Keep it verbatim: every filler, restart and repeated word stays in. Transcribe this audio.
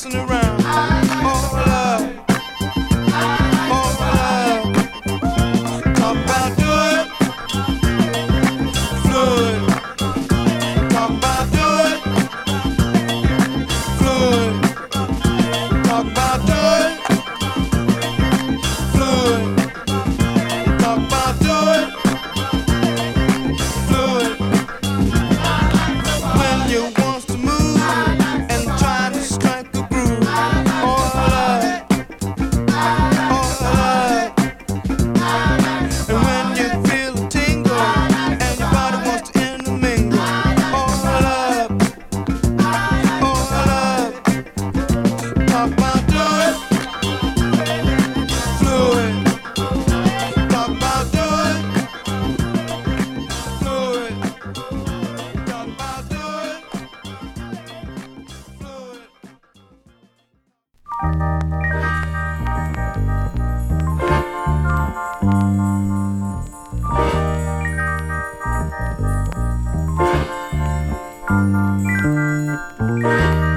messing around. Oh love, oh love. Talk about do it, fluid. Talk about do it, fluid. Talk about do it, fluid. Talk about do it, fluid. When you want to move and try to strike a groove. Oh love, oh love. And when you feel a tingle and your body wants to intermingle. Oh love, oh love. Talk about do it, fluid. Talk about do it, fluid. Talk about do it, fluid. Thank